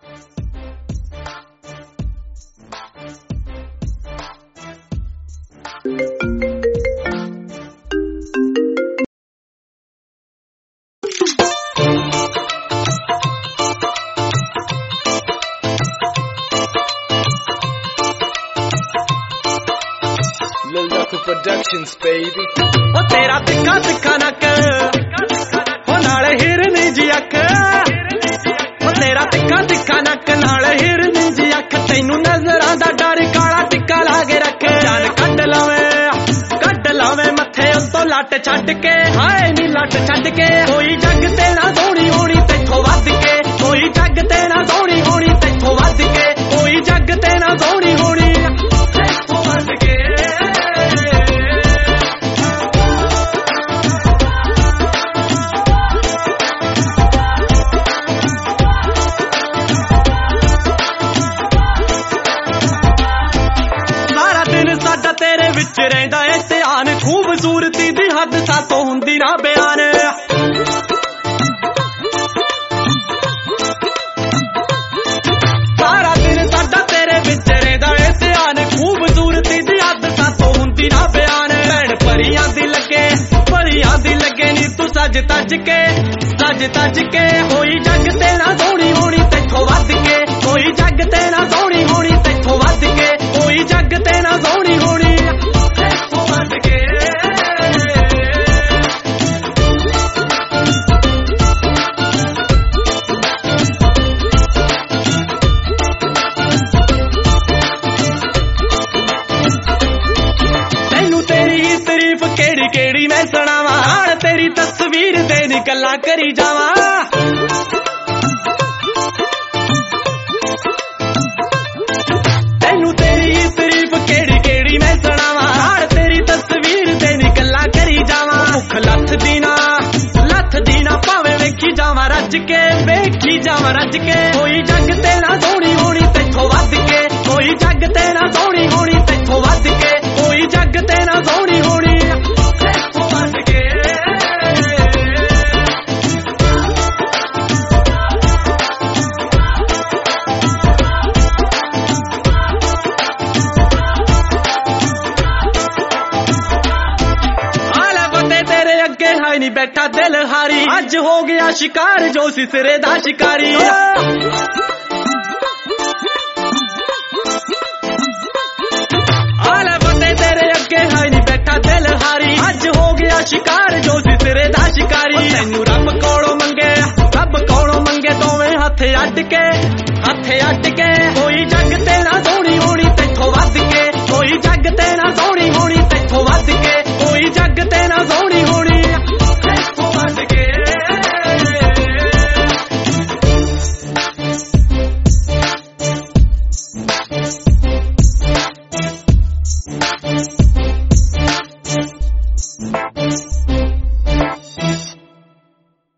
Productions, baby. ओ तेरा तिक्का तिक्का नक ओ नाल हिरनी जी अख ओ तेरा तिक्का तिक्का नक नाल हिरनी जी अख तैनू नजरां दा डर काला टिक्का ला के रख जान कट लावे मथे उत्तों लट छड्ड के हाय नी लट छड्ड के कोई जग ते ना सोहणी होनी तैथों वध के कोई जग ते ना सोहणी होनी तैथों वध के कोई जग ते ना सोहणी होनी तैथों वध के तेरे विच रहिंदा है ध्यान खूबसूरती दी हद सातों हुंदी ना बयान सारा दिन साडा तेरे विच रहिंदा है ध्यान खूबसूरती दी हद सातों हुंदी ना बयान भैण परियां दी लगे नी तू सज तज के कोई जग ते ना सोहणी होनी तैथों वध के कोई जग ते ना सोहणी होनी तैथों वध के कोई जग ते ना सोहणी होनी तैथों वध के तैनू तेरी तारीफ केड़ी केड़ी मैं सुनावां हाण तेरी तस्वीर ते नी गल्लां करी जावां तैनू तेरी तारीफ केड़ी केड़ी मैं सुनावां हाण तेरी तस्वीर ते नी गल्लां करी जावां भुख लथ दी ना भावें वेखी जावां रज के कोई जग ते ना सोहणी होनी तैथों वध के कोई जग ते ना सोहणी होनी तैथों वध के कोई जग ते ना सोहणी होनी तैथों वध के हाय नी बैठा दिल हारी अज हो गया शिकार जो सिसरे दा शिकारी आले बंदे तेरे अगे हाय नी बैठा दिल हारी अज हो गया शिकार जो सिसरे दा शिकारी तैनू रब कोलों मंगे दोवें हथ अड्ड के कोई